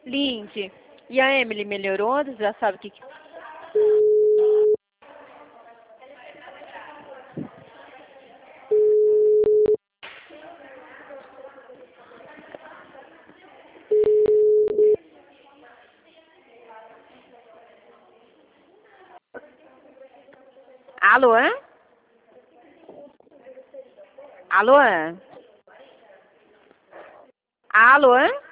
Lindy, e a Emily melhorou? Você já sabe o que... Alô? Alô? Alô?